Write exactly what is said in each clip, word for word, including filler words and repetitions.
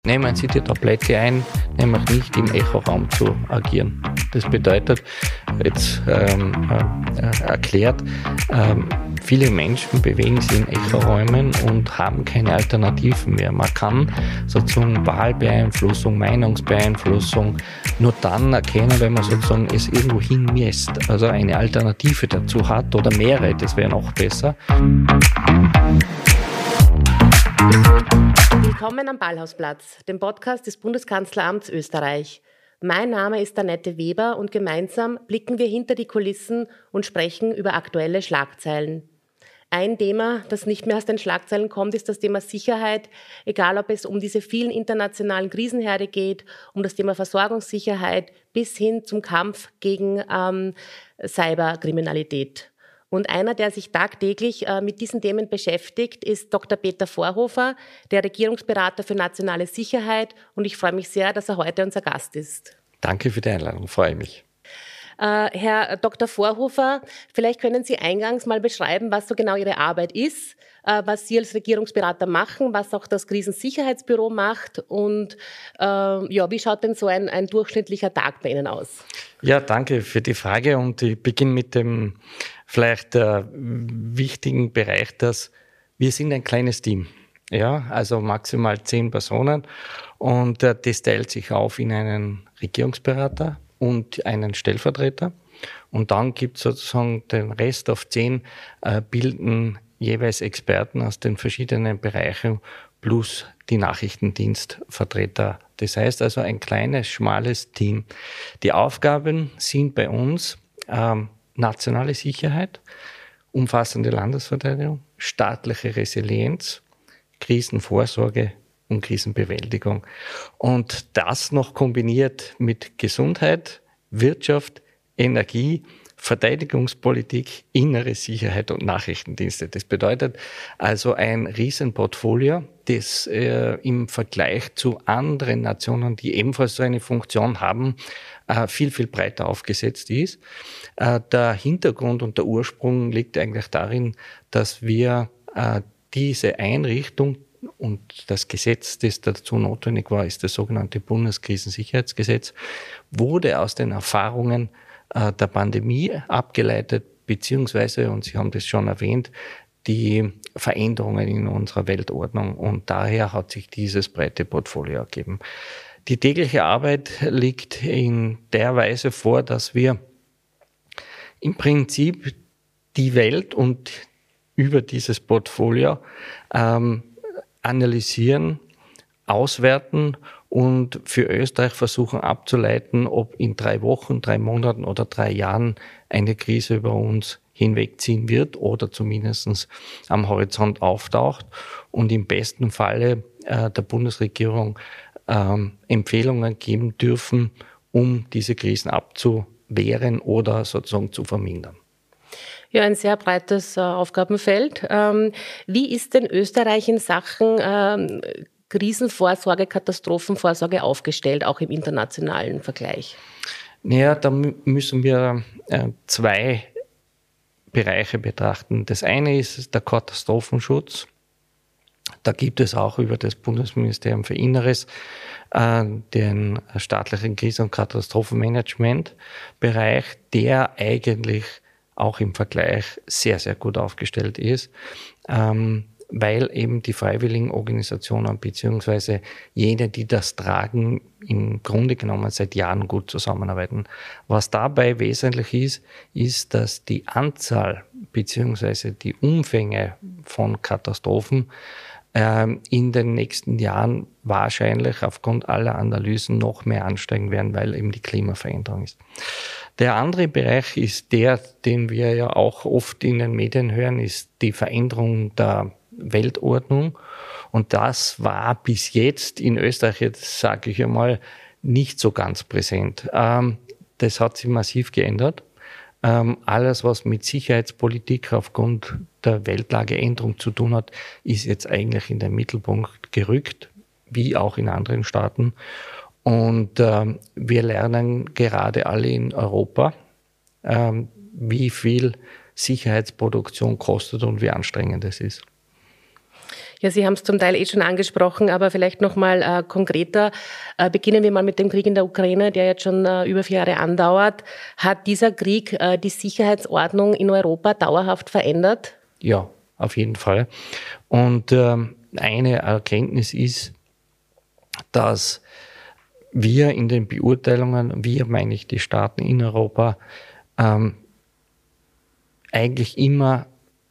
Nehmen Sie die Tablette ein, nämlich nicht im Echoraum zu agieren. Das bedeutet, jetzt ähm, äh, erklärt, ähm, viele Menschen bewegen sich in Echoräumen und haben keine Alternativen mehr. Man kann sozusagen Wahlbeeinflussung, Meinungsbeeinflussung nur dann erkennen, wenn man sozusagen es irgendwo hinmisst. Also eine Alternative dazu hat oder mehrere, das wäre noch besser. Willkommen am Ballhausplatz, dem Podcast des Bundeskanzleramts Österreich. Mein Name ist Annette Weber und gemeinsam blicken wir hinter die Kulissen und sprechen über aktuelle Schlagzeilen. Ein Thema, das nicht mehr aus den Schlagzeilen kommt, ist das Thema Sicherheit, egal ob es um diese vielen internationalen Krisenherde geht, um das Thema Versorgungssicherheit bis hin zum Kampf gegen ähm, Cyberkriminalität. Und einer, der sich tagtäglich äh, mit diesen Themen beschäftigt, ist Doktor Peter Vorhofer, der Regierungsberater für nationale Sicherheit. Und ich freue mich sehr, dass er heute unser Gast ist. Danke für die Einladung, freue mich. Äh, Herr Doktor Vorhofer, vielleicht können Sie eingangs mal beschreiben, was so genau Ihre Arbeit ist, äh, was Sie als Regierungsberater machen, was auch das Krisensicherheitsbüro macht und äh, ja, wie schaut denn so ein, ein durchschnittlicher Tag bei Ihnen aus? Ja, danke für die Frage und ich beginne mit dem vielleicht äh, wichtigen Bereich, dass wir sind ein kleines Team. Ja, also maximal zehn Personen und äh, das teilt sich auf in einen Regierungsberater und einen Stellvertreter. Und dann gibt es sozusagen den Rest auf zehn, äh, bilden jeweils Experten aus den verschiedenen Bereichen plus die Nachrichtendienstvertreter. Das heißt also ein kleines, schmales Team. Die Aufgaben sind bei uns ähm, nationale Sicherheit, umfassende Landesverteidigung, staatliche Resilienz, Krisenvorsorge und Krisenbewältigung. Und das noch kombiniert mit Gesundheit, Wirtschaft, Energie, Verteidigungspolitik, innere Sicherheit und Nachrichtendienste. Das bedeutet also ein Riesenportfolio, das äh, im Vergleich zu anderen Nationen, die ebenfalls so eine Funktion haben, äh, viel, viel breiter aufgesetzt ist. Äh, der Hintergrund und der Ursprung liegt eigentlich darin, dass wir äh, diese Einrichtung und das Gesetz, das dazu notwendig war, ist das sogenannte Bundeskrisensicherheitsgesetz, wurde aus den Erfahrungen äh, der Pandemie abgeleitet, beziehungsweise, und Sie haben das schon erwähnt, die Veränderungen in unserer Weltordnung. Und daher hat sich dieses breite Portfolio ergeben. Die tägliche Arbeit liegt in der Weise vor, dass wir im Prinzip die Welt und über dieses Portfolio ähm, analysieren, auswerten und für Österreich versuchen abzuleiten, ob in drei Wochen, drei Monaten oder drei Jahren eine Krise über uns hinwegziehen wird oder zumindest am Horizont auftaucht und im besten Falle äh, der Bundesregierung ähm, Empfehlungen geben dürfen, um diese Krisen abzuwehren oder sozusagen zu vermindern. Ja, ein sehr breites äh, Aufgabenfeld. Ähm, wie ist denn Österreich in Sachen ähm, Krisenvorsorge, Katastrophenvorsorge aufgestellt, auch im internationalen Vergleich? Naja, da müssen wir äh, zwei Bereiche betrachten. Das eine ist der Katastrophenschutz. Da gibt es auch über das Bundesministerium für Inneres äh, den staatlichen Krisen- und Katastrophenmanagement-Bereich, der eigentlich auch im Vergleich sehr, sehr gut aufgestellt ist, ähm, weil eben die freiwilligen Organisationen beziehungsweise jene, die das tragen, im Grunde genommen seit Jahren gut zusammenarbeiten. Was dabei wesentlich ist, ist, dass die Anzahl beziehungsweise die Umfänge von Katastrophen ähm, in den nächsten Jahren wahrscheinlich aufgrund aller Analysen noch mehr ansteigen werden, weil eben die Klimaveränderung ist. Der andere Bereich ist der, den wir ja auch oft in den Medien hören, ist die Veränderung der Weltordnung. Und das war bis jetzt in Österreich, jetzt sage ich einmal, nicht so ganz präsent. Ähm, das hat sich massiv geändert. Ähm, alles, was mit Sicherheitspolitik aufgrund der Weltlageänderung zu tun hat, ist jetzt eigentlich in den Mittelpunkt gerückt, wie auch in anderen Staaten. Und ähm, wir lernen gerade alle in Europa, ähm, wie viel Sicherheitsproduktion kostet und wie anstrengend es ist. Ja, Sie haben es zum Teil eh schon angesprochen, aber vielleicht nochmal äh, konkreter. Äh, beginnen wir mal mit dem Krieg in der Ukraine, der jetzt schon äh, über vier Jahre andauert. Hat dieser Krieg äh, die Sicherheitsordnung in Europa dauerhaft verändert? Ja, auf jeden Fall. Und ähm, eine Erkenntnis ist, dass wir in den Beurteilungen, wir meine ich die Staaten in Europa, ähm, eigentlich immer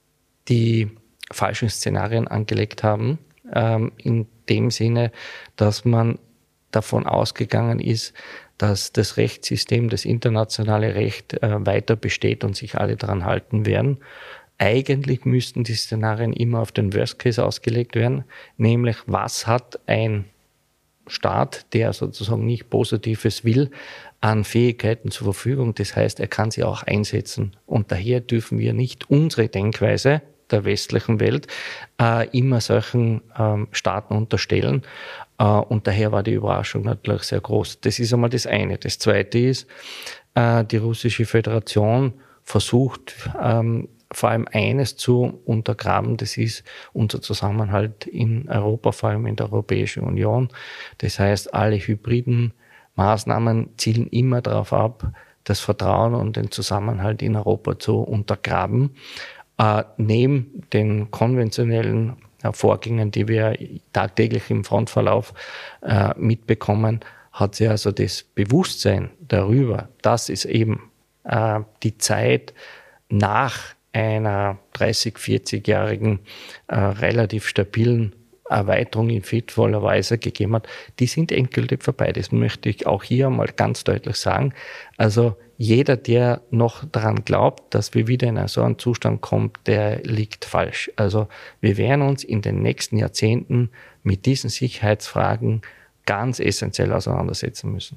die falschen Szenarien angelegt haben, ähm, in dem Sinne, dass man davon ausgegangen ist, dass das Rechtssystem, das internationale Recht äh, weiter besteht und sich alle daran halten werden. Eigentlich müssten die Szenarien immer auf den Worst Case ausgelegt werden, nämlich was hat ein Staat, der sozusagen nicht Positives will, an Fähigkeiten zur Verfügung. Das heißt, er kann sie auch einsetzen. Und daher dürfen wir nicht unsere Denkweise der westlichen Welt äh, immer solchen ähm, Staaten unterstellen. Äh, und daher war die Überraschung natürlich sehr groß. Das ist einmal das eine. Das zweite ist, äh, die Russische Föderation versucht, ähm, vor allem eines zu untergraben, das ist unser Zusammenhalt in Europa, vor allem in der Europäischen Union. Das heißt, alle hybriden Maßnahmen zielen immer darauf ab, das Vertrauen und den Zusammenhalt in Europa zu untergraben. Äh, neben den konventionellen äh, Vorgängen, die wir tagtäglich im Frontverlauf äh, mitbekommen, hat sie also das Bewusstsein darüber, dass es eben äh, die Zeit nach einer dreißig-, vierzig-jährigen äh, relativ stabilen Erweiterung in friedvoller Weise gegeben hat, die sind endgültig vorbei. Das möchte ich auch hier mal ganz deutlich sagen. Also jeder, der noch daran glaubt, dass wir wieder in so einen Zustand kommen, der liegt falsch. Also wir werden uns in den nächsten Jahrzehnten mit diesen Sicherheitsfragen ganz essentiell auseinandersetzen müssen.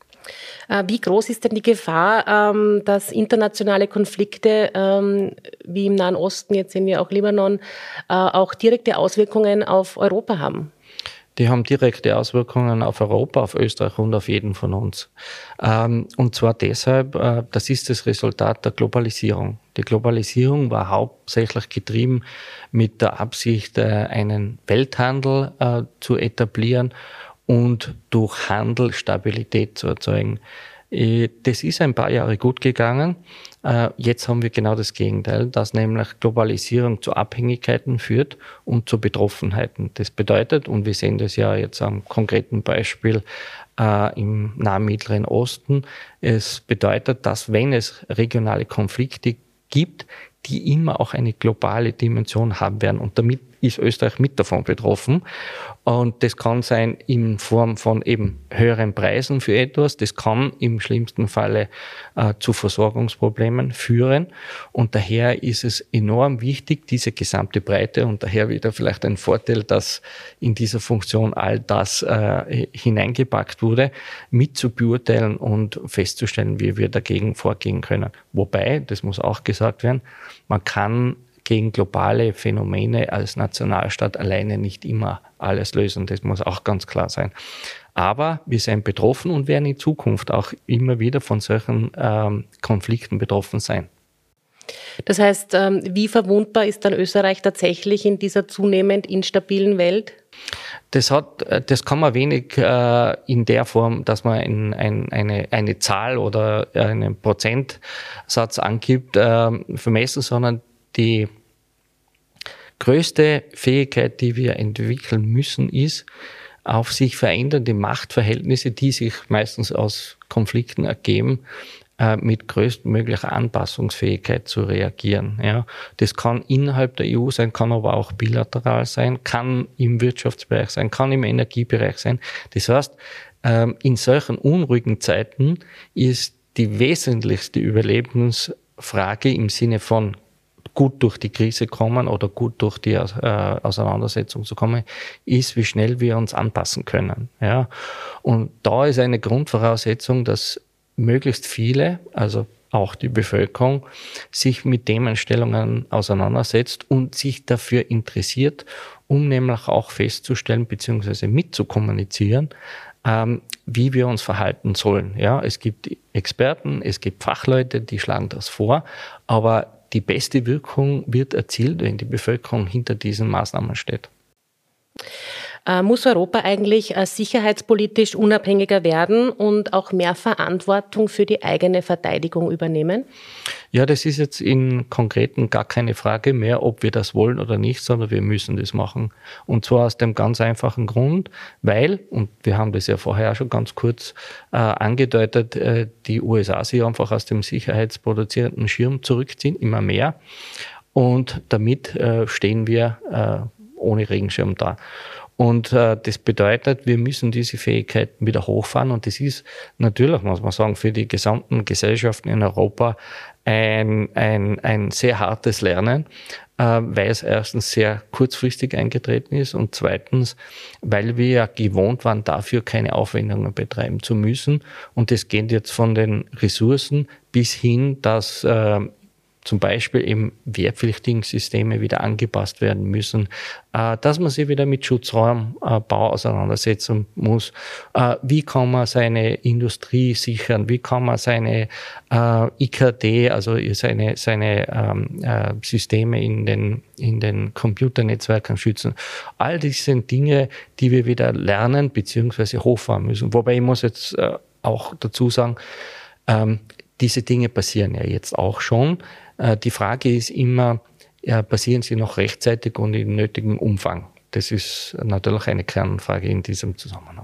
Wie groß ist denn die Gefahr, dass internationale Konflikte wie im Nahen Osten, jetzt sehen wir auch Libanon, auch direkte Auswirkungen auf Europa haben? Die haben direkte Auswirkungen auf Europa, auf Österreich und auf jeden von uns. Und zwar deshalb, das ist das Resultat der Globalisierung. Die Globalisierung war hauptsächlich getrieben mit der Absicht, einen Welthandel zu etablieren und durch Handel Stabilität zu erzeugen. Das ist ein paar Jahre gut gegangen. Jetzt haben wir genau das Gegenteil, dass nämlich Globalisierung zu Abhängigkeiten führt und zu Betroffenheiten. Das bedeutet, und wir sehen das ja jetzt am konkreten Beispiel äh, im Nahen Mittleren Osten, es bedeutet, dass wenn es regionale Konflikte gibt, die immer auch eine globale Dimension haben werden. Und damit ist Österreich mit davon betroffen. Und das kann sein in Form von eben höheren Preisen für etwas. Das kann im schlimmsten Falle äh, zu Versorgungsproblemen führen. Und daher ist es enorm wichtig, diese gesamte Breite, und daher wieder vielleicht ein Vorteil, dass in dieser Funktion all das äh, hineingepackt wurde, mit zu beurteilen und festzustellen, wie wir dagegen vorgehen können. Wobei, das muss auch gesagt werden, man kann gegen globale Phänomene als Nationalstaat alleine nicht immer alles lösen. Das muss auch ganz klar sein. Aber wir sind betroffen und werden in Zukunft auch immer wieder von solchen ähm, Konflikten betroffen sein. Das heißt, ähm, wie verwundbar ist dann Österreich tatsächlich in dieser zunehmend instabilen Welt? Das hat, das kann man wenig äh, in der Form, dass man in, ein, eine, eine Zahl oder einen Prozentsatz angibt, äh, vermessen, sondern die größte Fähigkeit, die wir entwickeln müssen, ist, auf sich verändernde Machtverhältnisse, die sich meistens aus Konflikten ergeben, äh, mit größtmöglicher Anpassungsfähigkeit zu reagieren. Ja, das kann innerhalb der E U sein, kann aber auch bilateral sein, kann im Wirtschaftsbereich sein, kann im Energiebereich sein. Das heißt, ähm, in solchen unruhigen Zeiten ist die wesentlichste Überlebensfrage im Sinne von gut durch die Krise kommen oder gut durch die äh, Auseinandersetzung zu kommen, ist, wie schnell wir uns anpassen können. Ja? Und da ist eine Grundvoraussetzung, dass möglichst viele, also auch die Bevölkerung, sich mit Themenstellungen auseinandersetzt und sich dafür interessiert, um nämlich auch festzustellen bzw. mitzukommunizieren, ähm, wie wir uns verhalten sollen. Ja? Es gibt Experten, es gibt Fachleute, die schlagen das vor, aber die beste Wirkung wird erzielt, wenn die Bevölkerung hinter diesen Maßnahmen steht. Äh, muss Europa eigentlich äh, sicherheitspolitisch unabhängiger werden und auch mehr Verantwortung für die eigene Verteidigung übernehmen? Ja, das ist jetzt in Konkreten gar keine Frage mehr, ob wir das wollen oder nicht, sondern wir müssen das machen. Und zwar aus dem ganz einfachen Grund, weil, und wir haben das ja vorher auch schon ganz kurz äh, angedeutet, äh, die U S A sich einfach aus dem sicherheitsproduzierenden Schirm zurückziehen, immer mehr. Und damit äh, stehen wir äh, ohne Regenschirm da. Und äh, das bedeutet, wir müssen diese Fähigkeiten wieder hochfahren. Und das ist natürlich, muss man sagen, für die gesamten Gesellschaften in Europa ein, ein, ein sehr hartes Lernen, äh, weil es erstens sehr kurzfristig eingetreten ist und zweitens, weil wir ja gewohnt waren, dafür keine Aufwendungen betreiben zu müssen. Und das geht jetzt von den Ressourcen bis hin, dass äh, zum Beispiel eben wehrpflichtigen Systeme wieder angepasst werden müssen, äh, dass man sich wieder mit Schutzraumbau auseinandersetzen muss. Äh, wie kann man seine Industrie sichern? Wie kann man seine äh, I K D, also seine, seine ähm, äh, Systeme in den, in den Computernetzwerken schützen? All das sind Dinge, die wir wieder lernen bzw. hochfahren müssen. Wobei ich muss jetzt äh, auch dazu sagen, ähm, diese Dinge passieren ja jetzt auch schon. Die Frage ist immer, ja, passieren sie noch rechtzeitig und in nötigem Umfang? Das ist natürlich eine Kernfrage in diesem Zusammenhang.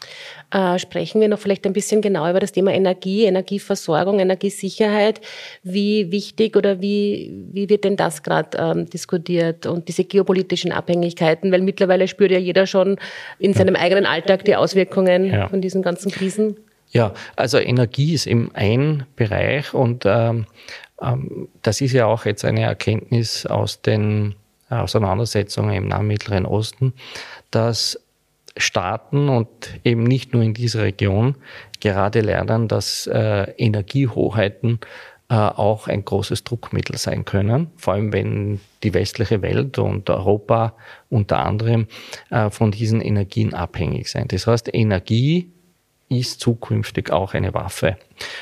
Äh, sprechen wir noch vielleicht ein bisschen genauer über das Thema Energie, Energieversorgung, Energiesicherheit. Wie wichtig oder wie, wie wird denn das gerade ähm, diskutiert und diese geopolitischen Abhängigkeiten? Weil mittlerweile spürt ja jeder schon in seinem ja. eigenen Alltag die Auswirkungen ja. von diesen ganzen Krisen. Ja, also Energie ist eben ein Bereich und ähm, ähm, das ist ja auch jetzt eine Erkenntnis aus den Auseinandersetzungen im Nahen Mittleren Osten, dass Staaten und eben nicht nur in dieser Region gerade lernen, dass äh, Energiehoheiten äh, auch ein großes Druckmittel sein können, vor allem wenn die westliche Welt und Europa unter anderem äh, von diesen Energien abhängig sind. Das heißt, Energie ist zukünftig auch eine Waffe.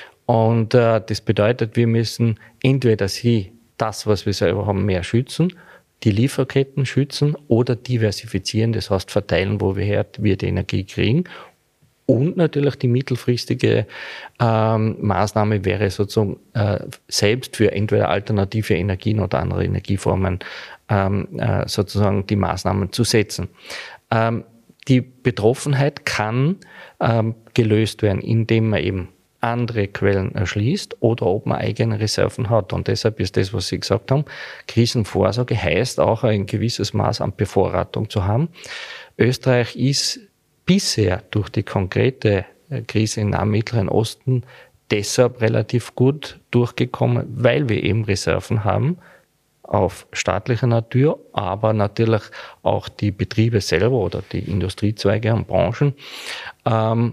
Und äh, das bedeutet, wir müssen entweder sie, das, was wir selber haben, mehr schützen, die Lieferketten schützen oder diversifizieren, das heißt verteilen, wo wir her wir die Energie kriegen. Und natürlich die mittelfristige ähm, Maßnahme wäre sozusagen äh, selbst für entweder alternative Energien oder andere Energieformen ähm, äh, sozusagen die Maßnahmen zu setzen. Ähm, Die Betroffenheit kann ähm, gelöst werden, indem man eben andere Quellen erschließt oder ob man eigene Reserven hat. Und deshalb ist das, was Sie gesagt haben, Krisenvorsorge heißt auch ein gewisses Maß an Bevorratung zu haben. Österreich ist bisher durch die konkrete Krise im Nahen Mittleren Osten deshalb relativ gut durchgekommen, weil wir eben Reserven haben, auf staatlicher Natur, aber natürlich auch die Betriebe selber oder die Industriezweige und Branchen. Ähm,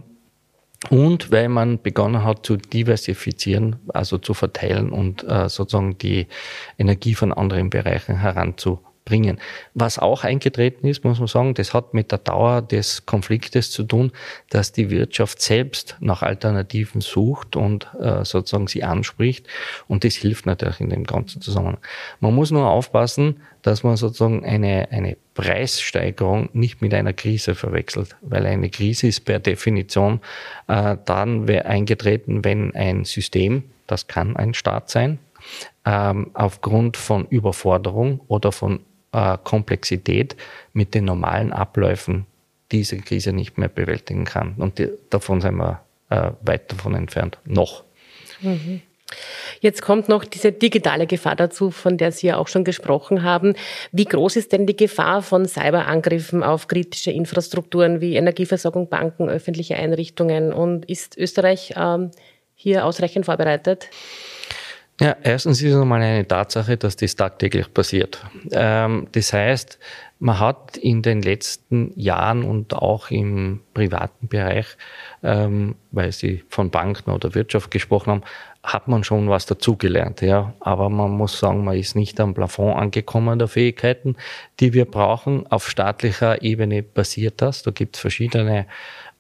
und weil man begonnen hat zu diversifizieren, also zu verteilen und äh, sozusagen die Energie von anderen Bereichen heranzubringen. Was auch eingetreten ist, muss man sagen, das hat mit der Dauer des Konfliktes zu tun, dass die Wirtschaft selbst nach Alternativen sucht und äh, sozusagen sie anspricht. Und das hilft natürlich in dem ganzen Zusammenhang. Man muss nur aufpassen, dass man sozusagen eine, eine Preissteigerung nicht mit einer Krise verwechselt, weil eine Krise ist per Definition äh, dann eingetreten, wenn ein System, das kann ein Staat sein, ähm, aufgrund von Überforderung oder von äh, Komplexität mit den normalen Abläufen diese Krise nicht mehr bewältigen kann. Und die, davon sind wir äh, weit davon entfernt, noch. Mhm. Jetzt kommt noch diese digitale Gefahr dazu, von der Sie ja auch schon gesprochen haben. Wie groß ist denn die Gefahr von Cyberangriffen auf kritische Infrastrukturen wie Energieversorgung, Banken, öffentliche Einrichtungen? Und ist Österreich ähm, hier ausreichend vorbereitet? Ja, erstens ist es einmal eine Tatsache, dass das tagtäglich passiert. Ähm, das heißt, man hat in den letzten Jahren und auch im privaten Bereich, ähm, weil Sie von Banken oder Wirtschaft gesprochen haben, hat man schon was dazugelernt, ja. Aber man muss sagen, man ist nicht am Plafond angekommen der Fähigkeiten, die wir brauchen. Auf staatlicher Ebene passiert das. Da gibt es verschiedene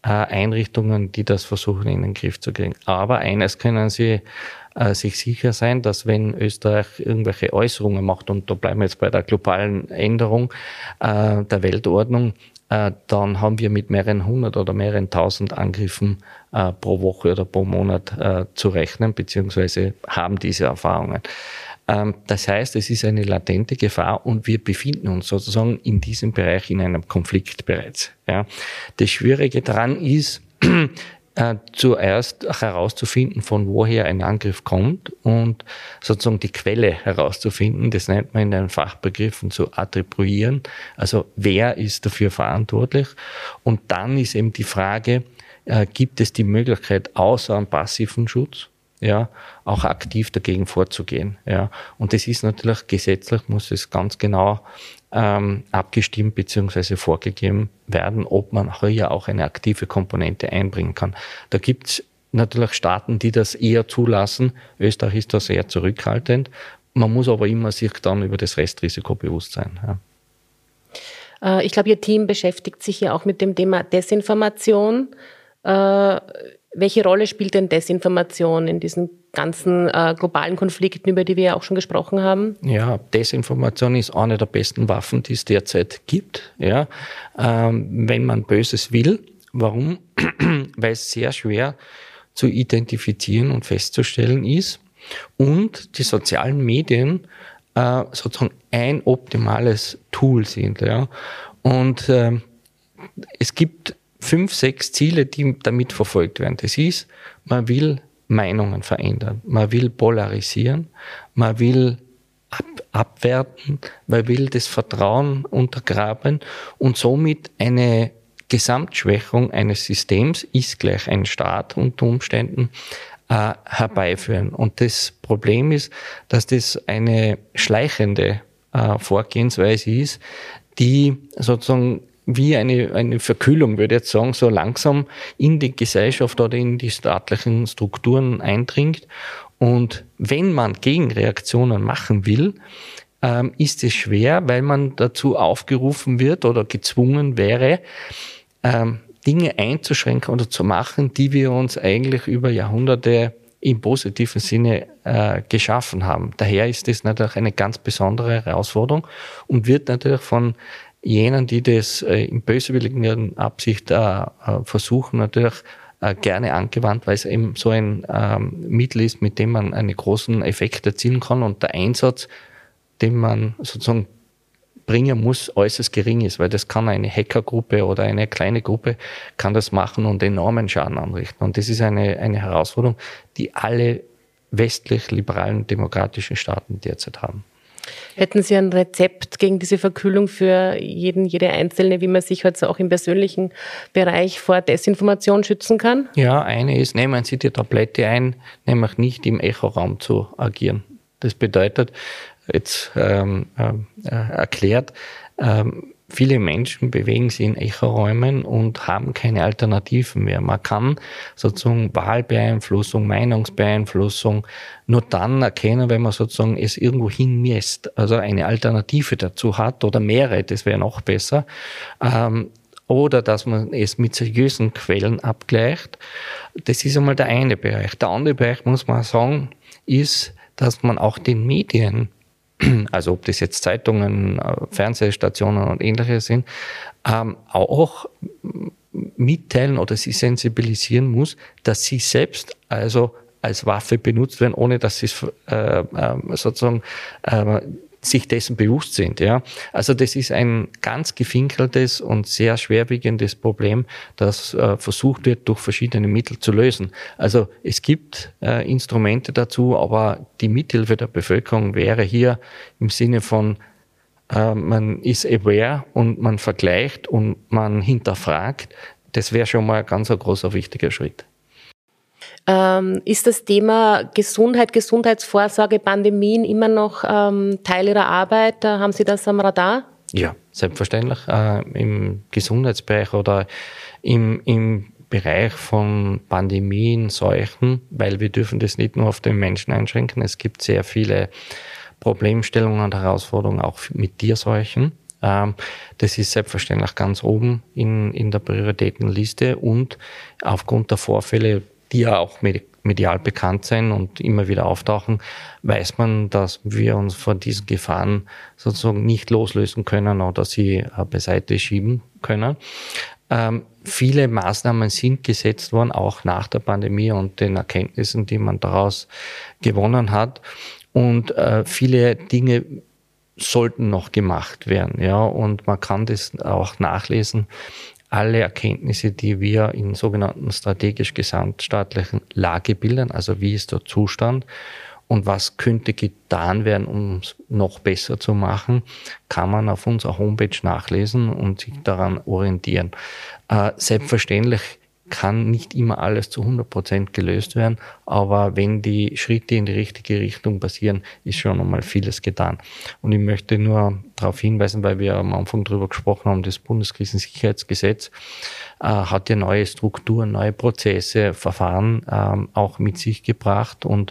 äh, Einrichtungen, die das versuchen in den Griff zu kriegen. Aber eines können Sie äh, sich sicher sein, dass wenn Österreich irgendwelche Äußerungen macht, und da bleiben wir jetzt bei der globalen Änderung äh, der Weltordnung, äh, dann haben wir mit mehreren hundert oder mehreren tausend Angriffen äh, pro Woche oder pro Monat äh, zu rechnen, beziehungsweise haben diese Erfahrungen. Das heißt, es ist eine latente Gefahr und wir befinden uns sozusagen in diesem Bereich in einem Konflikt bereits. Ja. Das Schwierige daran ist, äh, zuerst herauszufinden, von woher ein Angriff kommt und sozusagen die Quelle herauszufinden. Das nennt man in den Fachbegriffen zu attribuieren. Also wer ist dafür verantwortlich? Und dann ist eben die Frage, äh, gibt es die Möglichkeit, außer einem passiven Schutz, ja, auch aktiv dagegen vorzugehen. Ja. Und das ist natürlich gesetzlich, muss es ganz genau ähm, abgestimmt bzw. vorgegeben werden, ob man hier auch eine aktive Komponente einbringen kann. Da gibt es natürlich Staaten, die das eher zulassen. Österreich ist da sehr zurückhaltend. Man muss aber immer sich dann über das Restrisiko bewusst sein. Ja. Ich glaube, Ihr Team beschäftigt sich ja auch mit dem Thema Desinformation. Äh, Welche Rolle spielt denn Desinformation in diesen ganzen äh, globalen Konflikten, über die wir ja auch schon gesprochen haben? Ja, Desinformation ist eine der besten Waffen, die es derzeit gibt. Ja, ähm, wenn man Böses will. Warum? Weil es sehr schwer zu identifizieren und festzustellen ist und die sozialen Medien äh, sozusagen ein optimales Tool sind. Ja, und äh, es gibt fünf, sechs Ziele, die damit verfolgt werden. Das ist, man will Meinungen verändern, man will polarisieren, man will ab, abwerten, man will das Vertrauen untergraben und somit eine Gesamtschwächung eines Systems, ist gleich ein Staat unter Umständen, äh, herbeiführen. Und das Problem ist, dass das eine schleichende äh, Vorgehensweise ist, die sozusagen wie eine, eine Verkühlung, würde ich jetzt sagen, so langsam in die Gesellschaft oder in die staatlichen Strukturen eindringt. Und wenn man Gegenreaktionen machen will, ähm, ist es schwer, weil man dazu aufgerufen wird oder gezwungen wäre, ähm, Dinge einzuschränken oder zu machen, die wir uns eigentlich über Jahrhunderte im positiven Sinne äh, geschaffen haben. Daher ist das natürlich eine ganz besondere Herausforderung und wird natürlich von jenen, die das äh, in böswilligen Absicht äh, versuchen, natürlich äh, gerne angewandt, weil es eben so ein ähm, Mittel ist, mit dem man einen großen Effekt erzielen kann und der Einsatz, den man sozusagen bringen muss, äußerst gering ist, weil das kann eine Hackergruppe oder eine kleine Gruppe kann das machen und enormen Schaden anrichten. Und das ist eine, eine Herausforderung, die alle westlich-liberalen demokratischen Staaten derzeit haben. Hätten Sie ein Rezept gegen diese Verkühlung für jeden, jede Einzelne, wie man sich also auch im persönlichen Bereich vor Desinformation schützen kann? Ja, eine ist, nehmen Sie die Tablette ein, nämlich nicht im Echoraum zu agieren. Das bedeutet, jetzt ähm, äh, erklärt, ähm, viele Menschen bewegen sich in Echoräumen und haben keine Alternativen mehr. Man kann sozusagen Wahlbeeinflussung, Meinungsbeeinflussung nur dann erkennen, wenn man sozusagen es irgendwo hinmisst, also eine Alternative dazu hat oder mehrere, das wäre noch besser. Ähm, oder dass man es mit seriösen Quellen abgleicht. Das ist einmal der eine Bereich. Der andere Bereich, muss man sagen, ist, dass man auch den Medien, also ob das jetzt Zeitungen, Fernsehstationen und ähnliches sind, ähm, auch mitteilen oder sie sensibilisieren muss, dass sie selbst also als Waffe benutzt werden, ohne dass sie äh, äh, sozusagen äh, sich dessen bewusst sind. Ja. Also das ist ein ganz gefinkeltes und sehr schwerwiegendes Problem, das äh, versucht wird, durch verschiedene Mittel zu lösen. Also es gibt äh, Instrumente dazu, aber die Mithilfe der Bevölkerung wäre hier im Sinne von, äh, man ist aware und man vergleicht und man hinterfragt. Das wäre schon mal ein ganz ein großer, wichtiger Schritt. Ähm, ist das Thema Gesundheit, Gesundheitsvorsorge, Pandemien immer noch ähm, Teil Ihrer Arbeit? Haben Sie das am Radar? Ja, selbstverständlich. Äh, im Gesundheitsbereich oder im, im Bereich von Pandemien, Seuchen, weil wir dürfen das nicht nur auf den Menschen einschränken. Es gibt sehr viele Problemstellungen und Herausforderungen auch mit Tierseuchen. Ähm, das ist selbstverständlich ganz oben in, in der Prioritätenliste und aufgrund der Vorfälle, die ja auch medial bekannt sind und immer wieder auftauchen, weiß man, dass wir uns von diesen Gefahren sozusagen nicht loslösen können oder sie äh, beiseite schieben können. Ähm, viele Maßnahmen sind gesetzt worden, auch nach der Pandemie und den Erkenntnissen, die man daraus gewonnen hat. Und äh, viele Dinge sollten noch gemacht werden, ja, und man kann das auch nachlesen. Alle Erkenntnisse, die wir in sogenannten strategisch gesamtstaatlichen Lagebildern, also wie ist der Zustand und was könnte getan werden, um es noch besser zu machen, kann man auf unserer Homepage nachlesen und sich daran orientieren. Äh, selbstverständlich kann nicht immer alles zu hundert Prozent gelöst werden, aber wenn die Schritte in die richtige Richtung passieren, ist schon einmal vieles getan. Und ich möchte nur darauf hinweisen, weil wir am Anfang darüber gesprochen haben, das Bundeskrisensicherheitsgesetz äh, hat ja neue Strukturen, neue Prozesse, Verfahren ähm, auch mit sich gebracht und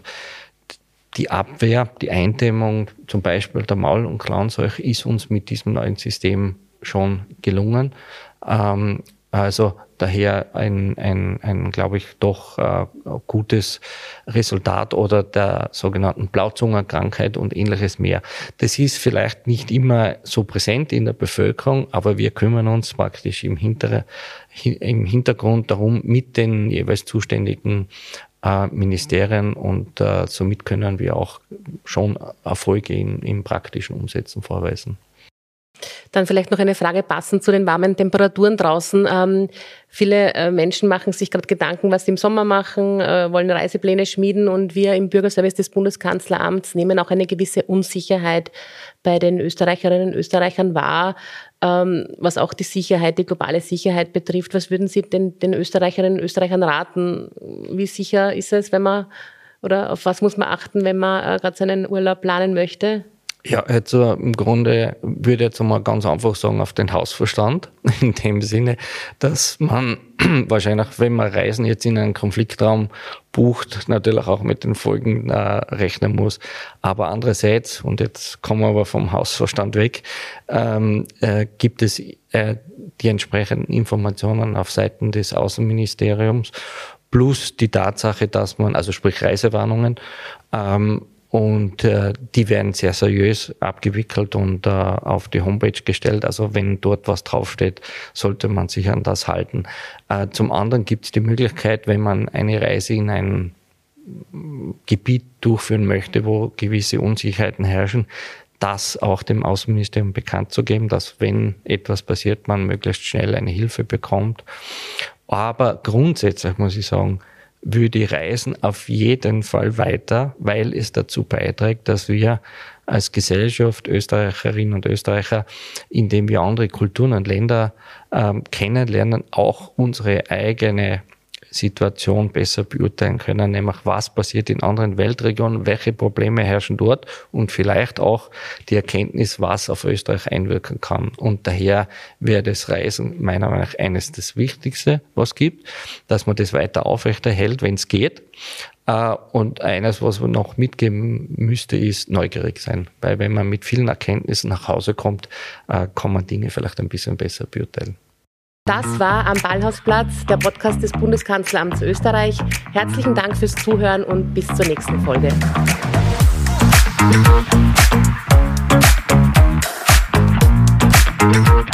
die Abwehr, die Eindämmung zum Beispiel der Maul- und Klauenseuche ist uns mit diesem neuen System schon gelungen. Ähm, Also daher ein, ein, ein glaube ich, doch äh, gutes Resultat oder der sogenannten Blauzungenkrankheit und ähnliches mehr. Das ist vielleicht nicht immer so präsent in der Bevölkerung, aber wir kümmern uns praktisch im, Hinter, im Hintergrund darum mit den jeweils zuständigen äh, Ministerien und äh, somit können wir auch schon Erfolge in, im praktischen Umsetzen vorweisen. Dann vielleicht noch eine Frage passend zu den warmen Temperaturen draußen. Ähm, viele äh, Menschen machen sich gerade Gedanken, was sie im Sommer machen, äh, wollen Reisepläne schmieden und wir im Bürgerservice des Bundeskanzleramts nehmen auch eine gewisse Unsicherheit bei den Österreicherinnen und Österreichern wahr, ähm, was auch die Sicherheit, die globale Sicherheit betrifft. Was würden Sie denn den Österreicherinnen und Österreichern raten? Wie sicher ist es, wenn man, oder auf was muss man achten, wenn man äh, gerade seinen Urlaub planen möchte? Ja, also im Grunde würde ich jetzt einmal ganz einfach sagen, auf den Hausverstand, in dem Sinne, dass man wahrscheinlich, wenn man Reisen jetzt in einen Konfliktraum bucht, natürlich auch mit den Folgen äh, rechnen muss. Aber andererseits, und jetzt kommen wir aber vom Hausverstand weg, ähm, äh, gibt es äh, die entsprechenden Informationen auf Seiten des Außenministeriums, plus die Tatsache, dass man, also sprich Reisewarnungen, ähm, Und äh, die werden sehr seriös abgewickelt und äh, auf die Homepage gestellt. Also wenn dort was draufsteht, sollte man sich an das halten. Äh, zum anderen gibt es die Möglichkeit, wenn man eine Reise in ein Gebiet durchführen möchte, wo gewisse Unsicherheiten herrschen, das auch dem Außenministerium bekannt zu geben, dass wenn etwas passiert, man möglichst schnell eine Hilfe bekommt. Aber grundsätzlich muss ich sagen, würde ich reisen auf jeden Fall weiter, weil es dazu beiträgt, dass wir als Gesellschaft, Österreicherinnen und Österreicher, indem wir andere Kulturen und Länder ähm, kennenlernen, auch unsere eigene Situation besser beurteilen können, nämlich was passiert in anderen Weltregionen, welche Probleme herrschen dort und vielleicht auch die Erkenntnis, was auf Österreich einwirken kann. Und daher wäre das Reisen meiner Meinung nach eines das Wichtigste, was es gibt, dass man das weiter aufrechterhält, wenn es geht. Und eines, was man noch mitgeben müsste, ist neugierig sein. Weil wenn man mit vielen Erkenntnissen nach Hause kommt, kann man Dinge vielleicht ein bisschen besser beurteilen. Das war Am Ballhausplatz, der Podcast des Bundeskanzleramts Österreich. Herzlichen Dank fürs Zuhören und bis zur nächsten Folge. Musik.